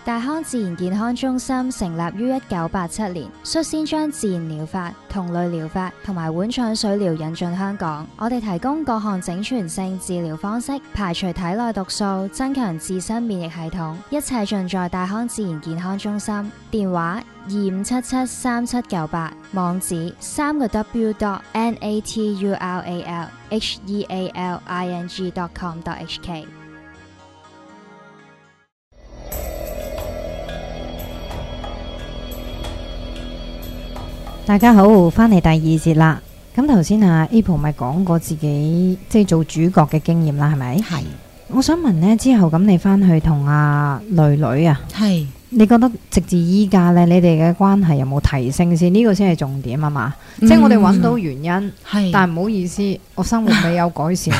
大康自然健康中心成立於1987年，率先將自然療法、同類療法同埋碗腸水療引進香港。我哋提供各項整全性治療方式，排除體內毒素，增強自身免疫系統，一切盡在大康自然健康中心。電話25773798，網址www.natural-healing.com.hk。 大家好，翻嚟第二節啦。咁頭先啊 April 咪講過自己即係做主角嘅經驗啦，係咪？係。我想問呢，之後咁你翻去同阿女女啊，係，你覺得直至依家呢，你哋嘅關係有冇提升先？呢個先係重點啊嘛。即係我哋揾到原因，但係唔好意思，我生活未有改善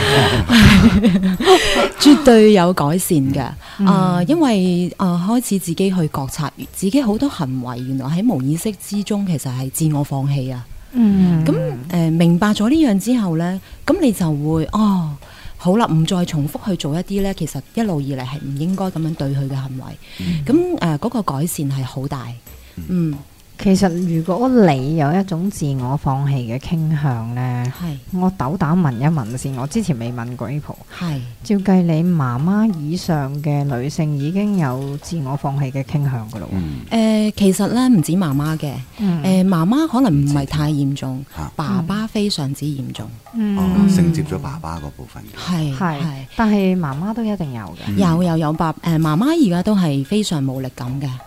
絕對有改善嘅。因為開始自己去覺察自己好多行為，原來喺無意識之中其實係自我放棄啊。咁明白咗呢樣之後呢，咁你就會好啦，唔再重複去做一啲呢，其實一路以嚟係唔應該咁樣對佢嘅行為。咁嗰個改善係好大。 其實如果你有一種自我放棄嘅傾向呢，我斗膽問一問先，我之前未問過 April。照計你媽媽以上嘅女性已經有自我放棄嘅傾向噶咯。 其實呢唔止媽媽嘅，媽媽可能唔係太嚴重，爸爸非常之嚴重。 承接咗爸爸嗰部分。 係， 但係媽媽都一定有嘅。 有媽媽而家都係非常無力感嘅。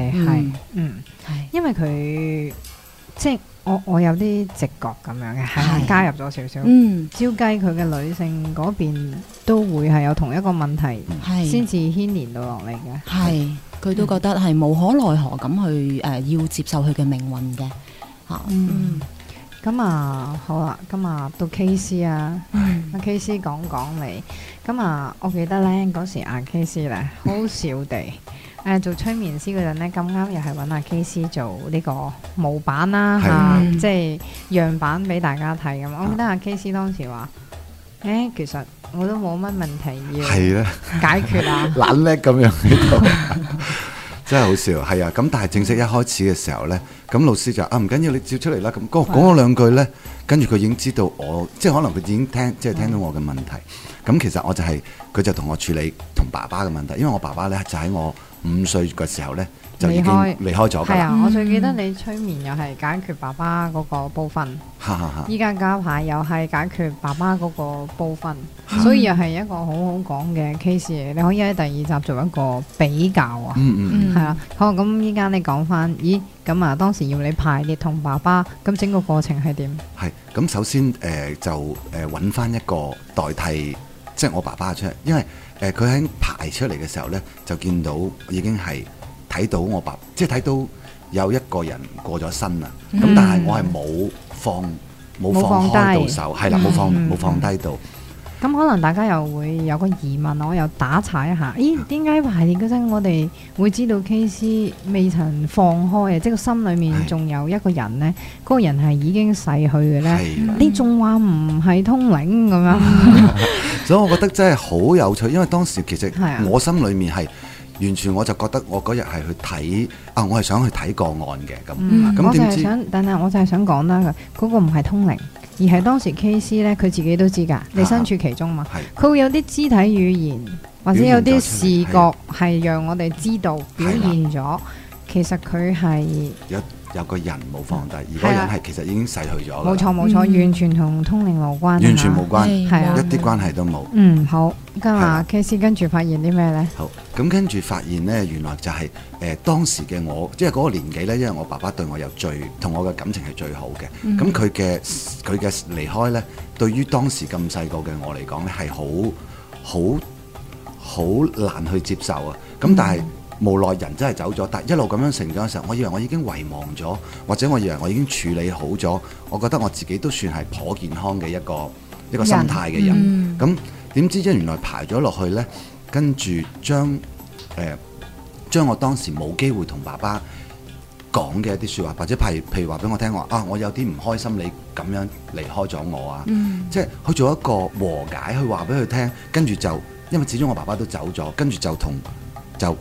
因為佢即係我有啲直覺咁樣嘅，係加入咗少少。照計佢嘅女性嗰邊都會係有同一個問題，先至牽連到落嚟嘅。 佢都覺得係無可奈何咁去要接受佢嘅命運嘅。 咁好啦，咁到 KC 啊，阿 KC 講你。咁我記得呢嗰時阿 KC 咧好笑地。做催眠師嗰陣呢，咁啱又係揾阿 KC 做呢個模板啦即係樣板俾大家睇咁。我記得阿 KC 當時話：其實我都冇乜問題要解決啊， 懶叻咁樣喺度，真係好笑。係啊，咁但係正式一開始嘅時候呢，咁老師就唔緊要，你照出嚟啦。咁講咗兩句呢，跟住佢已經知道我，即係可能佢已經聽到我嘅問題。咁其實我就佢就同我處理同爸爸嘅問題，因為我爸爸呢就喺我5歲嘅時候呢，就已經離開咗。 我最記得你催眠又係解決爸爸嗰個部分，依家加牌又係解決爸爸嗰個部分，所以又係一個好好講嘅 case。你可以喺第2集做一個比較啊。好，咁依家你講翻，咁當時要你排列同爸爸，咁整個過程係點？ 咁首先就揾翻一個代替，即係我爸爸出嚟，因為佢喺排出嚟嘅時候呢，就見到已經係睇到我爸，即係睇到有一個人過咗身啦。咁但係我係冇放開到手，係啦，冇放低到。 咁可能大家又會有個疑問，我又打岔一下，點解排列嗰陣我哋會知道 KC 未曾放開啊？即係個心裏面仲有一個人呢，嗰個人係已經逝去嘅呢？你仲話唔係通靈咁樣？ 所以我覺得真係好有趣，因為當時其實我心裏面係完全，我就覺得我嗰日係去睇我係想去睇個案嘅咁。咁點知？ 但係我就係想講啦，嗰個唔係通靈。而係當時 KC 咧，佢自己都知㗎，你身處其中嘛，佢會有啲肢體語言或者有啲視覺係讓我哋知道表現咗，其實佢係有個人冇放低，而嗰個人係其實已經逝去咗。 冇錯，完全同通靈無關， 完全無關， 一啲關係都冇。 好，咁KC 跟住發現啲咩呢？ 好，咁跟住發現呢，原來就係當時嘅我，即係嗰個年紀呢，因為我爸爸對我同我嘅感情係最好嘅。咁佢嘅離開呢，對於當時咁細個嘅我嚟講呢，係好難去接受啊。咁但係無奈人真係走咗，但一路咁樣成長嘅時候，我以為我已經遺忘咗，或者我以為我已經處理好咗，我覺得我自己都算係頗健康嘅一個心態嘅人。咁點知原來排咗落去呢，跟住將我當時冇機會同爸爸講嘅一啲説話，或者譬如話俾我聽話我有啲唔開心，你咁樣離開咗我啊，即係去做一個和解，去話俾佢聽，跟住就因為始終我爸爸都走咗，跟住就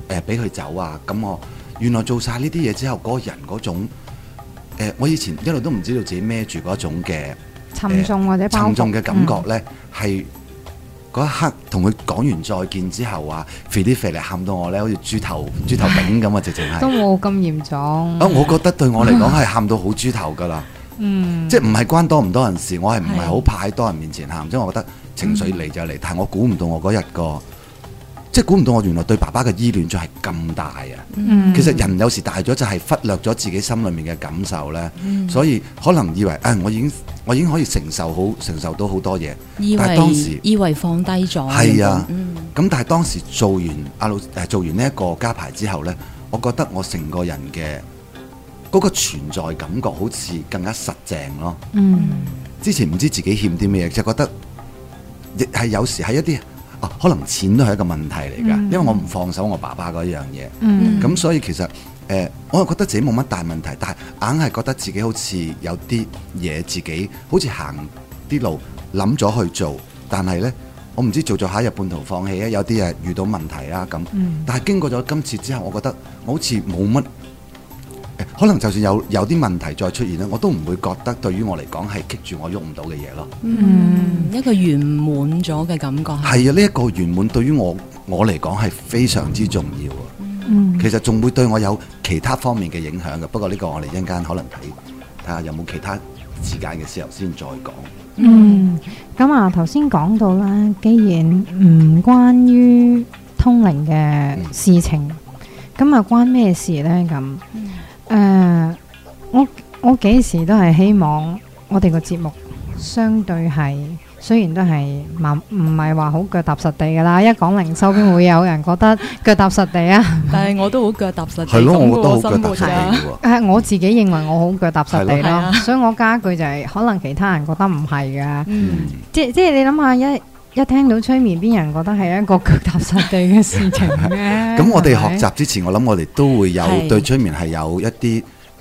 俾佢走啊。咁我原來做晒呢啲嘢之後，嗰個人嗰種我以前一路都唔知道自己孭住嗰種嘅沉重或者包袱沉重嘅感覺咧，係嗰一刻同佢講完再見之後啊，肥啲肥嚟喊到我咧，好似豬頭炳咁啊，直情係都冇咁嚴重。 我覺得對我嚟講係喊到好豬頭噶啦。即係唔係關多唔多人事，我係唔係好怕喺多人面前喊，即係我覺得情緒嚟就嚟，但係我估唔到我嗰日即係估唔到我原來對爸爸嘅依戀咗係咁大啊！其實人有時大咗就係忽略咗自己心裏面嘅感受咧，所以可能以為我已經可以承受到好多嘢，但係當時以為放低咗。 係啊，咁但係當時做完呢一個家排之後咧，我覺得我成個人嘅嗰個存在感覺好似更加實淨咯。之前唔知自己欠啲咩，就覺得亦係有時係一啲可能錢都係一個問題嚟㗎，因為我唔放手我爸爸嗰樣嘢。咁所以其實我又覺得自己冇乜大問題，但係硬係覺得自己好似有啲嘢自己好似行啲路諗咗去做，但係呢，我唔知做咗下一日半途放棄啊，有啲遇到問題啊咁。但係經過咗今次之後，我覺得我好似冇乜。可能就算有啲問題再出現咧，我都唔會覺得對於我嚟講係棘住我喐唔到嘅嘢咯。 一個圓滿咗嘅感覺。 係啊，呢一個圓滿對於我嚟講係非常之重要啊。其實仲會對我有其他方面嘅影響嘅，不過呢個我哋一陣間可能睇下有冇其他時間嘅時候先再講。 咁啊，頭先講到啦，既然唔關於通靈嘅事情，咁啊關咩事呢？咁我幾時都係希望我哋個節目相對係，雖然都係唔係話好腳踏實地噶啦，一講靈修邊會有人覺得腳踏實地啊？ 但係我都好腳踏實地。 係咯，我覺得好腳踏實地喎。 我自己認為我好腳踏實地咯，所以我加一句就係，可能其他人覺得唔係噶。即係你諗下一聽到催眠，邊人覺得係一個腳踏實地嘅事情咧？ 咁我哋學習之前，我諗我哋都會有對催眠係有一啲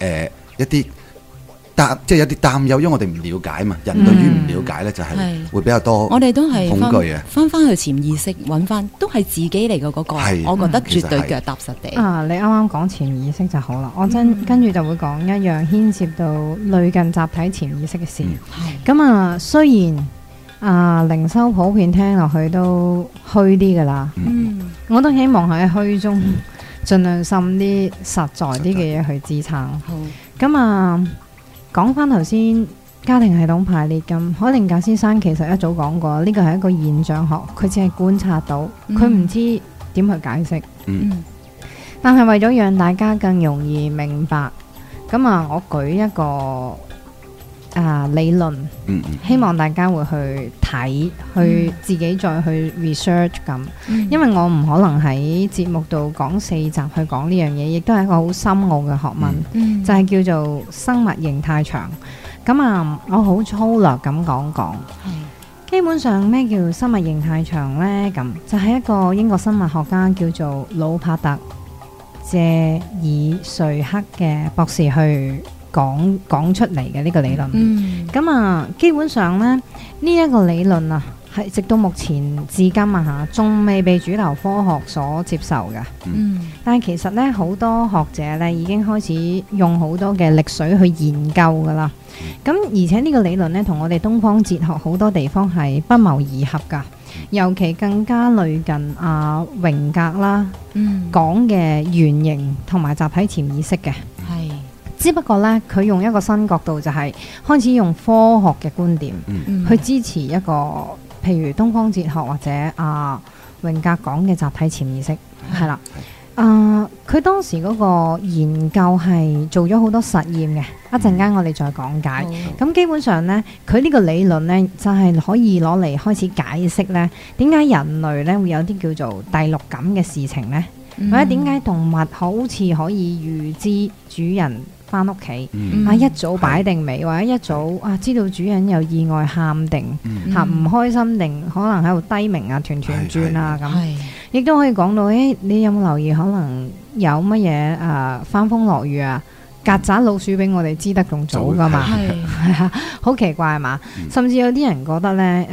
即係一啲擔憂，因為我哋唔了解嘛。人對於唔了解咧，就係會比較多。 我哋都係恐懼啊， 翻去潛意識揾翻，都係自己嚟嘅嗰個。我覺得絕對腳踏實地。 你啱啱講潛意識就好啦，我跟住就會講一樣牽涉到類近集體潛意識嘅事。咁雖然靈修普遍聽落去都虛啲噶啦，我都希望喺虛中盡量滲啲實在啲嘅嘢去支撐。咁講翻頭先家庭系統排列咁，海靈格先生其實一早講過，呢個係一個現象學，佢只係觀察到，佢唔知點去解釋。但係為咗讓大家更容易明白，咁我舉一個理論，希望大家會去睇，去自己再去 research 咁。因為我唔可能喺節目度講4集去講呢樣嘢，亦都係一個好深奧嘅學問，就係叫做生物形態場。咁我好粗略咁講。基本上咩叫生物形態場呢？咁就係一個英國生物學家叫做魯帕特謝爾瑞克嘅博士去講出嚟嘅呢個理論。咁基本上呢一個理論係直到目前至今仲未被主流科學所接受嘅。但係其實呢，好多學者呢已經開始用好多嘅力水去研究噶啦。咁而且呢個理論呢，同我哋東方哲學好多地方係不謀而合噶，尤其更加類近榮格啦講嘅原型同埋集體潛意識嘅。只不過呢，佢用一個新角度，就係開始用科學嘅觀點去支持一個，譬如東方哲學或者榮格講嘅集體潛意識，係啦。佢當時嗰個研究係做咗好多實驗嘅，一陣間我哋再講解。咁基本上呢，佢呢個理論呢，就係可以攞嚟開始解釋呢點解人類呢會有啲叫做第六感嘅事情呢？或者點解動物好似可以預知主人翻屋企一早擺定尾，或者一早知道主人有意外喊定唔開心定可能喺度低鳴團團轉咁，亦都可以講到你有冇留意可能有乜嘢翻風落雨曱甴老鼠俾我哋知得仲早噶嘛？係好奇怪係嘛？甚至有啲人覺得呢，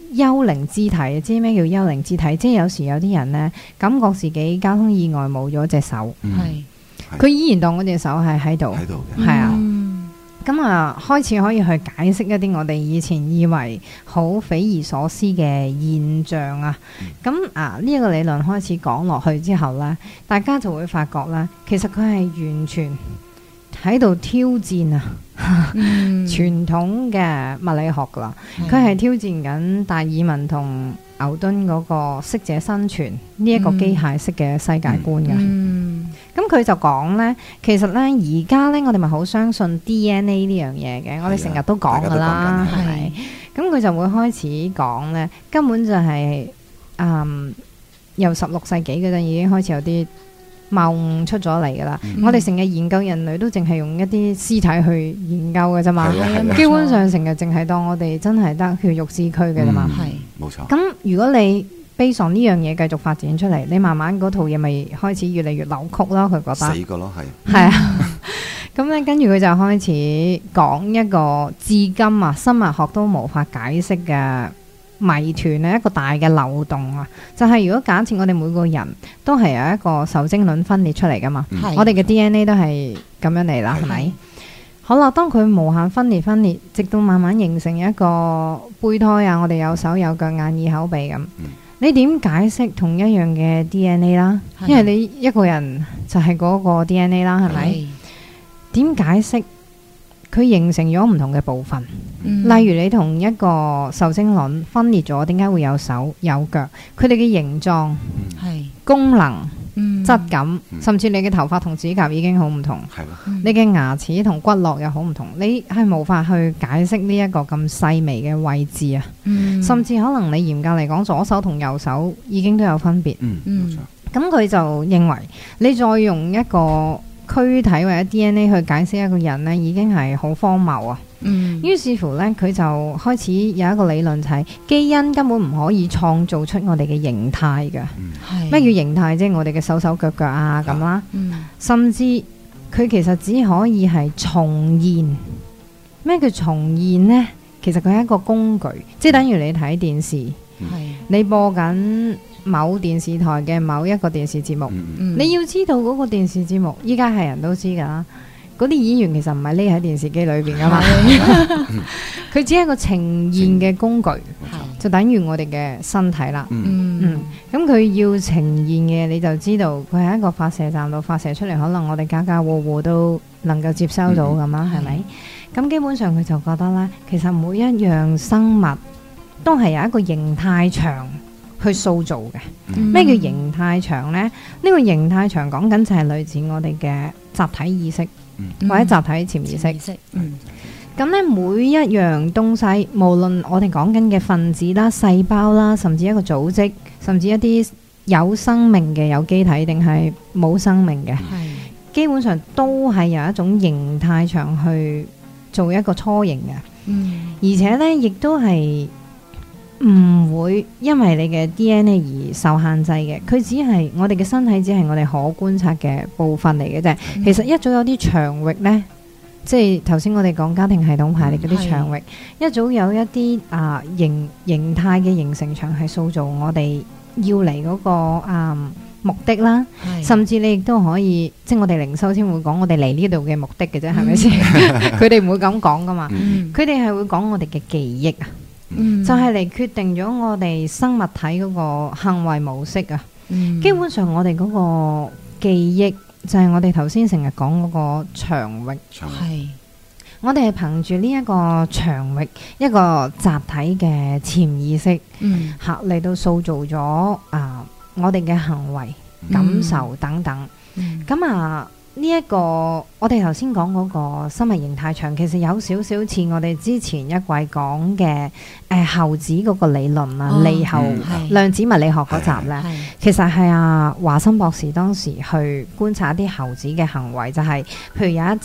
幽靈肢體，知咩叫幽靈肢體？即係有時有啲人呢，感覺自己交通意外冇咗隻手，佢依然當嗰隻手係喺度嘅，係啊。咁啊，開始可以去解釋一啲我哋以前以為好匪夷所思嘅現象啊。咁呢一個理論開始講落去之後呢，大家就會發覺呢，其實佢係完全喺度挑戰啊傳統嘅物理學噶啦。佢係挑戰緊達爾文同牛頓嗰個適者生存呢一個機械式嘅世界觀嘅。咁佢就講呢，其實呢，而家呢，我哋咪好相信 DNA 呢樣嘢嘅，我哋成日都講噶啦，係咪？咁佢就會開始講呢，根本就係由16世紀嗰陣已經開始有啲謬誤出咗嚟噶啦。我哋成日研究人類都淨係用一啲屍體去研究嘅啫嘛，基本上成日淨係當我哋真係得血肉之軀嘅啫嘛，係冇錯。咁如果你based on呢樣嘢繼續發展出嚟，你慢慢嗰套嘢咪開始越嚟越扭曲咯。佢覺得死個咯，係啊。咁咧，跟住佢就開始講一個至今啊生物學都無法解釋嘅謎團咧，一個大嘅漏洞啊。就係如果假設我哋每個人都係由一個受精卵分裂出嚟噶嘛，我哋嘅 DNA 都係咁樣嚟啦，係咪？好啦，當佢無限分裂，直到慢慢形成一個胚胎啊，我哋有手有腳、眼耳口鼻咁。你點解釋同一樣嘅 DNA 啦？因為你一個人就係嗰個 DNA 啦，係咪？點解釋佢形成咗唔同嘅部分？例如你同一個受精卵分裂咗，點解會有手有腳？佢哋嘅形狀、功能、質感，甚至你嘅頭髮同指甲已經好唔同。你嘅牙齒同骨骼又好唔同，你係無法去解釋呢一個咁細微嘅位置啊。甚至可能你嚴格嚟講，左手同右手已經都有分別。咁佢就認為你再用一個軀體或者 DNA 去解釋一個人呢，已經係好荒謬啊。於是乎呢，佢就開始有一個理論，就係基因根本唔可以創造出我哋嘅形態嘅。咩叫形態？即係我哋嘅手手腳腳啊咁啦。甚至佢其實只可以係重現。咩叫重現呢？其實佢係一個工具，即係等於你睇電視，你播緊某電視台嘅某一個電視節目，你要知道嗰個電視節目依家係人都知噶啦，嗰啲演員其實唔係匿喺電視機裏邊噶嘛，佢只係一個呈現嘅工具，就等於我哋嘅身體啦。咁佢要呈現嘅，你就知道佢喺一個發射站度發射出嚟，可能我哋家家戶戶都能夠接收到咁啦，係咪？咁基本上佢就覺得咧，其實每一樣生物都係有一個形態場去塑造嘅。咩叫形態場呢？呢個形態場講緊就係類似我哋嘅集體意識或者集體潛意識。咁咧，每一樣東西，無論我哋講緊嘅分子啦、細胞啦，甚至一個組織，甚至一啲有生命嘅有機體定係冇生命嘅，基本上都係有一種形態場去做一個雛形嘅。而且呢，亦都係唔會因為你嘅 DNA 而受限制嘅。佢只係我哋嘅身體，只係我哋可觀察嘅部分嚟嘅啫。其實一早有啲場域呢，即係頭先我哋講家庭系統排列嗰啲場域，一早有一啲形態嘅形成場係塑造我哋要嚟嗰個目的啦。甚至你亦都可以，即係我哋靈修先會講我哋嚟呢度嘅目的嘅啫，係咪先？佢哋唔會咁講噶嘛，佢哋係會講我哋嘅記憶啊。就係嚟決定咗我哋生物體嗰個行為模式啊。基本上我哋嗰個記憶就係我哋頭先成日講嗰個場域。我哋係憑住呢一個場域，一個集體嘅潛意識嚟到塑造咗我哋嘅行為、感受等等。咁呢一個我哋頭先講嗰個生物形態場，其實有少少似我哋之前一季講嘅猴子嗰個理論啊，利猴量子物理學嗰集呢，其實係華森博士當時去觀察一啲猴子嘅行為，就係譬如有一隻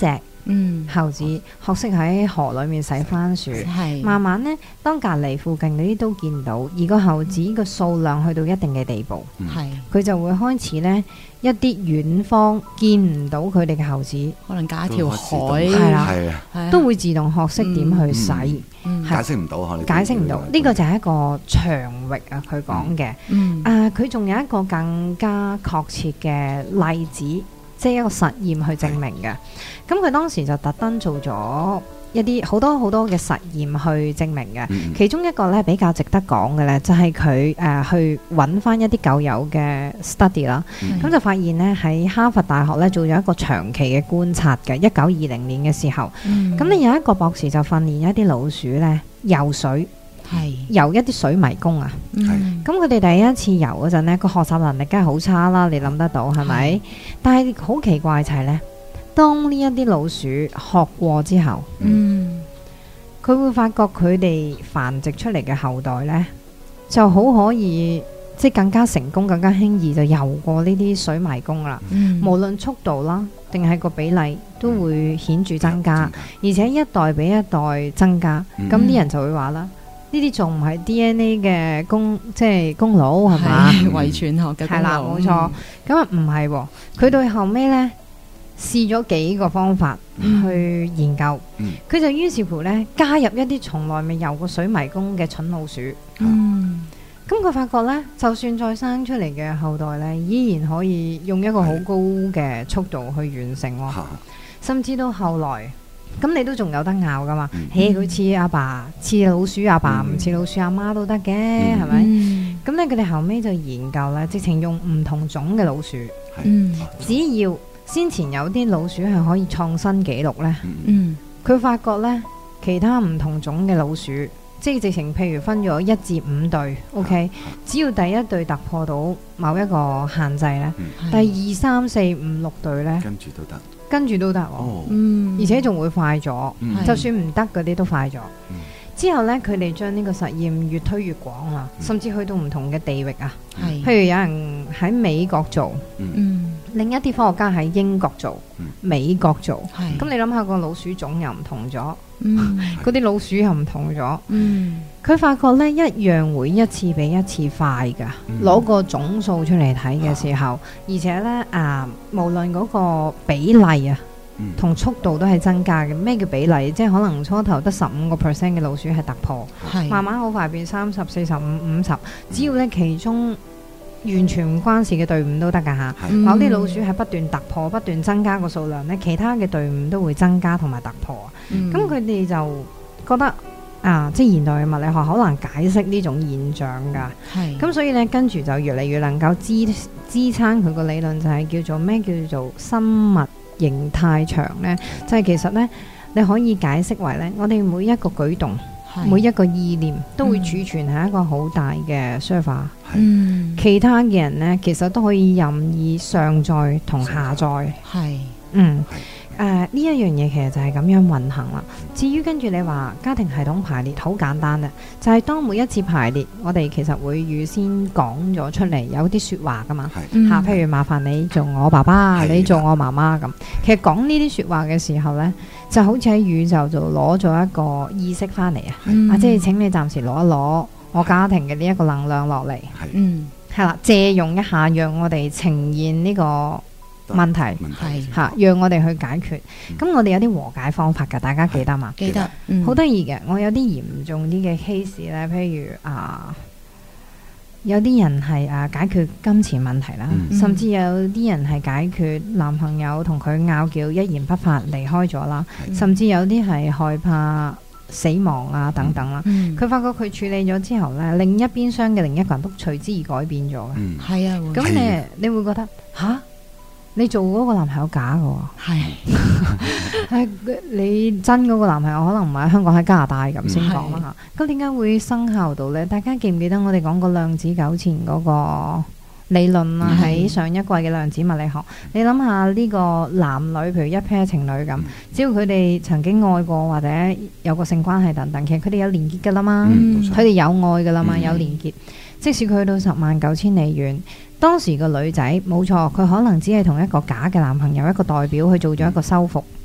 猴子學識喺河裡面洗番薯，慢慢呢，當隔離附近嗰啲都見到，而個猴子嘅數量去到一定嘅地步，佢就會開始呢，一啲遠方見唔到佢哋嘅猴子， 可能隔一條海， 係啦，都會自動學識點去洗， 解釋唔到嚇， 解釋唔到。呢個就係一個場域啊，佢講嘅。佢仲有一個更加確切嘅例子，即係一個實驗去證明嘅。咁佢當時就特登做咗一啲好多好多嘅實驗去證明嘅。其中一個咧比較值得講嘅咧，就係佢去揾翻一啲舊有嘅 study 啦。咁就發現咧喺哈佛大學咧做咗一個長期嘅觀察嘅1920年嘅時候。咁你有一個博士就訓練一啲老鼠咧游水。游一啲水迷宮啊，咁佢哋第一次游嗰陣呢，個學習能力梗係好差啦，你諗得到係咪？但係好奇怪就係呢，當呢一啲老鼠學過之後，佢會發覺佢哋繁殖出嚟嘅後代呢，就好可以即係更加成功、更加輕易就游過呢啲水迷宮啦。無論速度啦，定係個比例都會顯著增加，而且一代比一代增加。咁啲人就會話啦。呢啲仲唔係 DNA 嘅功勞係嘛？ 遺傳學嘅功勞係啦， 冇錯。咁啊唔係喎，佢到後尾呢，試咗幾個方法去研究，佢就於是乎呢，加入一啲從來未游過水迷宮嘅蠢老鼠。咁佢發覺呢，就算再生出嚟嘅後代呢，依然可以用一個好高嘅速度去完成喎，甚至到後來。咁你都仲有得拗噶嘛？佢似阿爸似老鼠阿爸，唔似老鼠阿媽都得嘅，係咪？咁咧佢哋後尾就研究咧，直情用唔同種嘅老鼠，只要先前有啲老鼠係可以創新紀錄咧，佢發覺咧其他唔同種嘅老鼠，即係直情譬如分咗1至5對 ，OK， 只要第一對突破到某一個限制咧，第2、3、4、5、6對咧，跟住都得喎，而且仲會快咗，就算唔得嗰啲都快咗。之後呢，佢哋將呢個實驗越推越廣啦，甚至去到唔同嘅地域啊。譬如有人喺美國做，另一啲科學家喺英國做，美國做。咁你諗下個老鼠種又唔同咗，嗰啲老鼠又唔同咗。佢發覺呢，一樣會一次比一次快㗎。攞個總數出嚟睇嘅時候，而且呢，無論嗰個比例啊，同速度都係增加嘅。咩叫比例？即係可能初頭得15% 嘅老鼠係突破，慢慢好快變30、45、50。只要呢其中完全唔關事嘅隊伍都得㗎嚇。某啲老鼠係不斷突破、不斷增加個數量呢，其他嘅隊伍都會增加同埋突破。咁佢哋就覺得即係現代嘅物理學好難解釋呢種現象㗎。咁所以呢，跟住就越嚟越能夠支撐佢個理論，就係叫做咩叫做生物形態場呢？就係其實呢，你可以解釋為呢，我哋每一個舉動、每一個意念都會儲存喺一個好大嘅 server。其他嘅人呢，其實都可以任意上載同下載。呢一樣嘢其實就係咁樣運行啦。至於跟住你話家庭系統排列，好簡單嘅，就係當每一次排列，我哋其實會預先講咗出嚟，有啲説話噶嘛。譬如麻煩你做我爸爸，你做我媽媽咁。其實講呢啲説話嘅時候呢，就好似喺宇宙就攞咗一個意識翻嚟即係請你暫時攞一攞我家庭嘅呢一個能量落嚟。係啦，借用一下，讓我哋呈現呢個問題讓我哋去解決。咁我哋有啲和解方法㗎，大家記得嘛？記得，好得意嘅。我有啲嚴重啲嘅 case 咧，譬如有啲人係解決金錢問題啦，甚至有啲人係解決男朋友同佢拗撬一言不發離開咗啦，甚至有啲係害怕死亡等等啦。佢發覺佢處理咗之後呢，另一邊廂嘅另一個人都隨之而改變咗嘅。係啊，咁你會覺得你做嗰個男朋友假嘅喎，你真嗰個男朋友可能唔係喺香港，喺加拿大咁先講啦嚇。咁點解會生效到呢？大家記唔記得我哋講過量子糾纏嗰個理論啊？喺上一季嘅量子物理學，你諗下呢個男女，譬如一 pair 情侶咁，只要佢哋曾經愛過或者有個性關係等等，其實佢哋有連結㗎啦嘛，佢哋有愛㗎啦嘛，有連結。即使佢去到109000里遠。當時個女仔冇錯，佢可能只係同一個假嘅男朋友一個代表去做咗一個修復，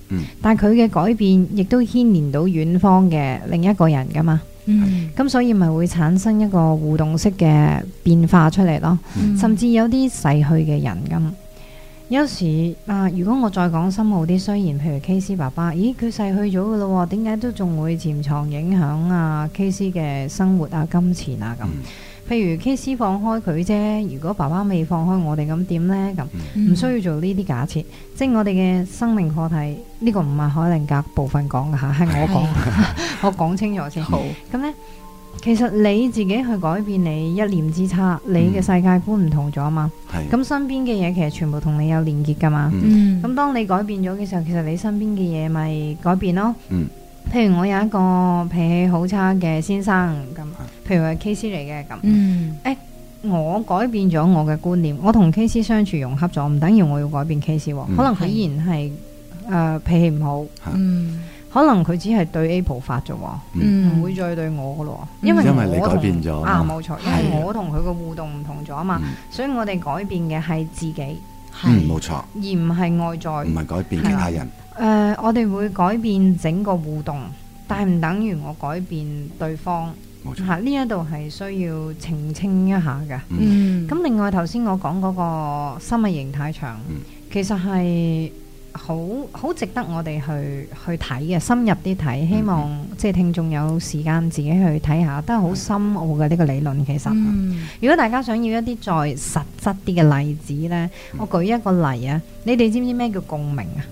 但係佢嘅改變亦都牽連到遠方嘅另一個人噶嘛。咁所以咪會產生一個互動式嘅變化出嚟咯。甚至有啲逝去嘅人咁。有時如果我再講深奧啲，雖然譬如 KC 爸爸，咦佢逝去咗噶咯，點解都仲會潛藏影響KC 嘅生活金錢咁？譬如 KC 放開佢啫，如果爸爸未放開我哋咁點呢？咁唔需要做呢啲假設，即係我哋嘅生命課題呢個唔係海靈格部分講嘅嚇，係我講，我講清楚先。好，咁呢。其實你自己去改變你一念之差，你嘅世界觀唔同咗嘛？咁身邊嘅嘢其實全部同你有連結噶嘛？咁當你改變咗嘅時候，其實你身邊嘅嘢咪改變咯。譬如我有一個脾氣好差嘅先生咁，譬如係 KC 嚟嘅咁。我改變咗我嘅觀念，我同 KC 相處融洽咗，唔等於我要改變 KC。可能佢依然係脾氣唔好。可能佢只係對 Apple 發啫，唔會再對我噶咯。因為你改變咗冇錯，因為我同佢個互動唔同咗啊嘛，所以我哋改變嘅係自己， 冇錯， 而唔係外在， 唔係改變其他人。 我哋會改變整個互動，但係唔等於我改變對方。冇錯，呢一度係需要澄清一下嘅。咁另外頭先我講嗰個生物形態場，其實係。好值得我哋去睇嘅，深入啲睇，希望即係聽眾有時間自己去睇下，都係好深奧嘅呢個理論。其實，如果大家想要一啲再實質啲嘅例子呢，我舉一個例啊，你哋知唔知咩叫共鳴啊？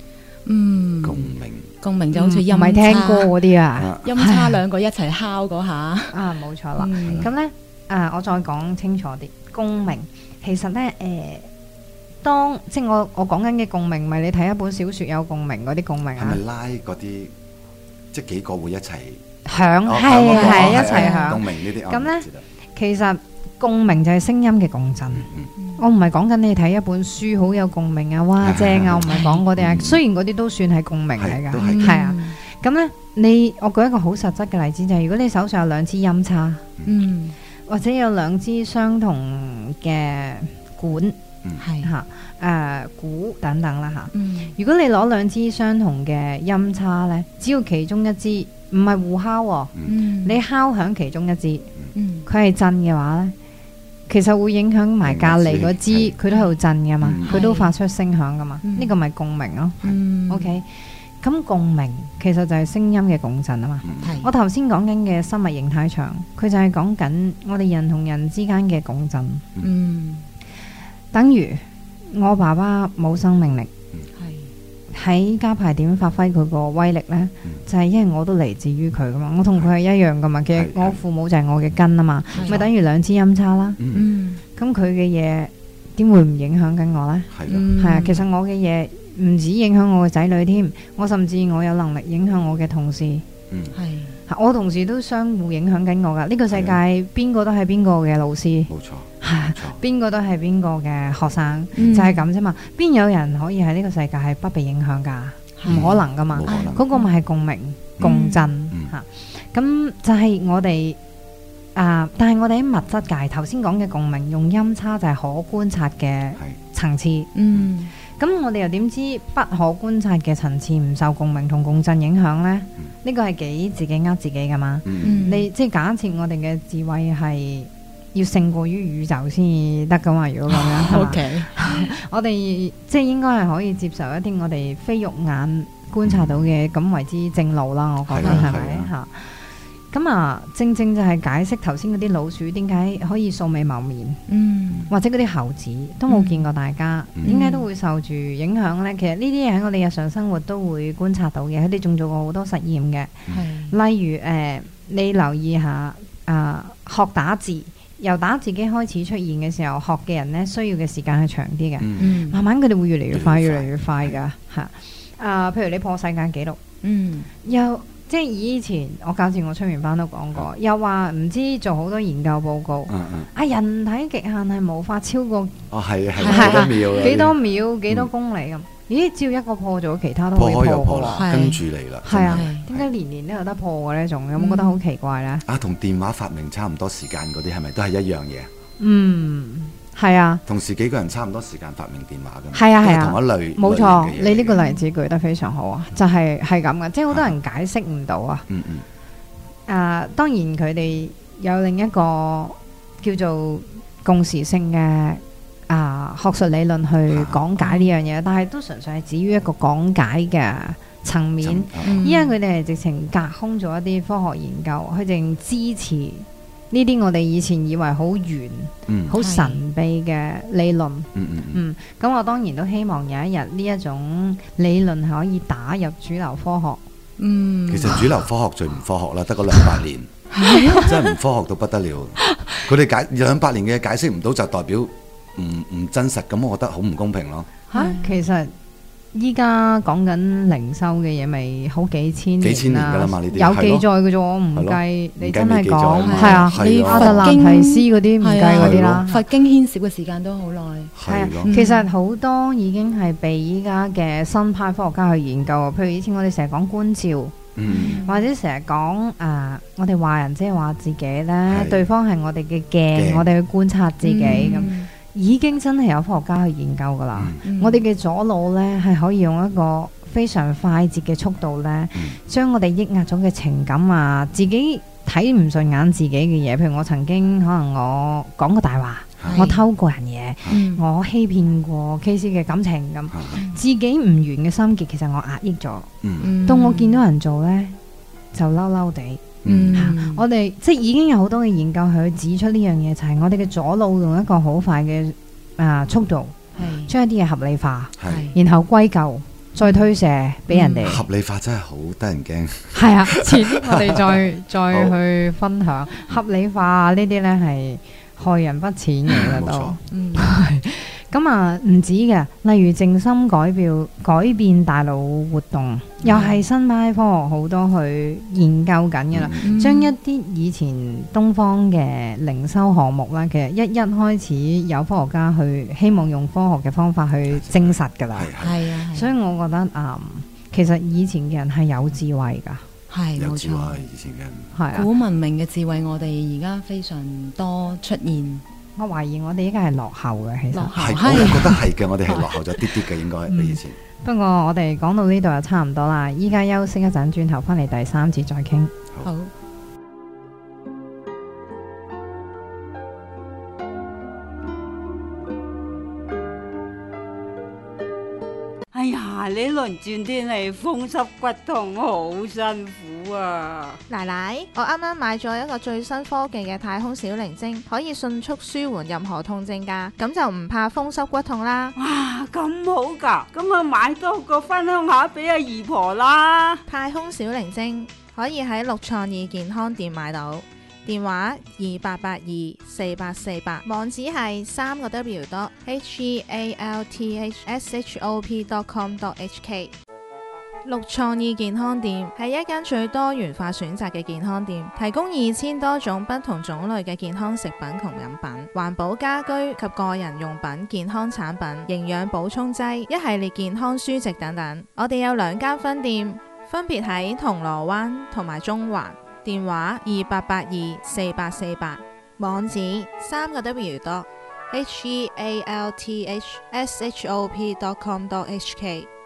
共鳴就好似音叉， 唔係聽歌嗰啲啊， 音叉兩個一齊敲嗰下冇錯啦。咁呢，我再講清楚啲，共鳴其實呢，即係我講緊嘅共鳴，咪你睇一本小説有共鳴嗰啲共鳴啊？係咪拉嗰啲即係幾個會一齊響？係一齊響。 共鳴呢啲咁呢，其實共鳴就係聲音嘅共振。我唔係講緊你睇一本書好有共鳴啊，哇正啊！我唔係講嗰啲啊，雖然嗰啲都算係共鳴嚟㗎，係啊。咁呢，我舉一個好實質嘅例子，就係如果你手上有兩支音叉，或者有兩支相同嘅管。鼓等等啦嚇。如果你攞兩支相同嘅音叉呢，只要其中一支唔係互敲，你敲響其中一支，佢係震嘅話呢，其實會影響埋隔離嗰支，佢都喺度震㗎嘛，佢都發出聲響㗎嘛，呢個咪共鳴咯。OK，咁共鳴其實就係聲音嘅共振啊嘛。我頭先講緊嘅生物形態場，佢就係講緊我哋人同人之間嘅共振。等於我爸爸冇生命力，喺家排點發揮佢個威力呢？就係因為我都嚟自於佢噶嘛，我同佢係一樣噶嘛。其實我父母就係我嘅根啊嘛，咪等於兩支音叉啦。咁佢嘅嘢點會唔影響緊我呢？係啊，其實我嘅嘢唔止影響我嘅仔女添，我甚至我有能力影響我嘅同事。我同事都相互影響緊我噶。呢個世界邊個都係邊個嘅老師。冇錯。邊個都係邊個嘅學生，就係咁啫嘛。邊有人可以喺呢個世界係不被影響噶？唔可能噶嘛。嗰個咪係共鳴共振吓。咁就係我哋但係我哋喺物質界頭先講嘅共鳴，用音叉就係可觀察嘅層次。咁我哋又點知不可觀察嘅層次唔受共鳴同共振影響呢？呢個係幾自己呃自己噶嘛？你即係假設我哋嘅智慧係要勝過於宇宙先得噶嘛？如果咁樣，OK，我哋即係應該係可以接受一啲我哋非肉眼觀察到嘅，咁為之正路啦。我覺得係咪嚇？咁正正就係解釋頭先嗰啲老鼠點解可以素未謀面，或者嗰啲猴子都冇見過大家，點解都會受住影響呢？其實呢啲嘢喺我哋日常生活都會觀察到嘅，佢哋仲做過好多實驗嘅。例如你留意下學打字，由打字機開始出現嘅時候，學嘅人呢需要嘅時間係長啲嘅，慢慢佢哋會越嚟越快，越嚟越快㗎嚇。譬如你破世界紀錄，又即係以前我教字我出完班都講過，又話唔知做好多研究報告，人體極限係無法超過幾多秒幾多公里咁。咦，只要一個破咗，其他都可以破啦， 跟住嚟啦。 係啊，點解年年都有得破嘅呢？仲有冇覺得好奇怪呢？ 同電話發明差唔多時間嗰啲係咪都係一樣嘢？ 係啊， 同時幾個人差唔多時間發明電話㗎嘛， 係啊係啊， 同一類冇錯， 類型嘅嘢你呢個例子舉得非常好啊，就係咁嘅，即係好多人解釋唔到啊。當然佢哋有另一個叫做共時性嘅學術理論去講解呢樣嘢，但係都純粹係至於一個講解嘅層面。依家佢哋係直情隔空咗一啲科學研究，佢淨支持呢啲我哋以前以為好玄、好神秘嘅理論。咁我當然都希望有一日呢一種理論係可以打入主流科學。 其實主流科學最唔科學啦，得嗰200年，真係唔科學到不得了。佢哋200年嘅嘢解釋唔到，就代表唔真實，咁我覺得好唔公平咯。 其實依家講緊靈修嘅嘢，咪好幾千年啦嘛，呢啲有記載嘅啫，我唔計。你真係講係啊，你阿特蘭提斯嗰啲唔計嗰啲啦。 佛經牽涉嘅時間都好耐。 係啊，其實好多已經係被依家嘅新派科學家去研究。譬如以前我哋成日講觀照，或者成日講我哋話人即係話自己咧，對方係我哋嘅鏡，我哋去觀察自己咁。已經真係有科學家去研究㗎啦。我哋嘅左腦呢，係可以用一個非常快捷嘅速度呢，將我哋抑壓咗嘅情感啊，自己睇唔順眼自己嘅嘢，譬如我曾經可能我講過大話，我偷過人嘢，我欺騙過 KC 嘅感情咁，自己唔完嘅心結，其實我壓抑咗。到我見到人做呢，就嬲嬲地。我哋即係已經有好多嘅研究去指出呢樣嘢，就係我哋嘅左腦用一個好快嘅速度，將一啲嘢合理化，然後歸咎，再推卸俾人哋。 合理化真係好得人驚。係啊，遲啲我哋再去分享合理化呢啲呢係害人不淺嘅都。咁唔止嘅，例如靜心改變大腦活動，又係新派科學好多去研究緊嘅啦。將一啲以前東方嘅靈修項目啦，其實一開始有科學家去希望用科學嘅方法去證實㗎啦。係啊，所以我覺得其實以前嘅人係有智慧㗎。 係冇錯， 以前嘅人係古文明嘅智慧，我哋而家非常多出現。 我懷疑我哋依家係落後嘅，其實我覺得係嘅，我哋係落後咗啲啲嘅，應該比以前。 不過我哋講到呢度就差唔多啦，依家休息一陣，轉頭翻嚟第3節再傾。 好。 哎呀，呢輪轉天氣風濕骨痛，好辛苦啊！ 奶奶，我啱啱買咗一個最新科技嘅太空小靈精，可以迅速舒緩任何痛症㗎，咁就唔怕風濕骨痛啦。 哇，咁好㗎，咁啊買多個分享下俾阿姨婆啦。 太空小靈精可以喺六創意健康店買到。電話28824848，網址係3個W.HEALTHSHOP.com.HK。六創意健康店係一間最多元化選擇嘅健康店，提供2000多種不同種類嘅健康食品同飲品、環保家居及個人用品、健康產品、營養補充劑、一系列健康書籍等等。我哋有2間分店，分別喺銅鑼灣同埋中環。電話28824848，網址3個W.HEALTHSHOP.com.HK。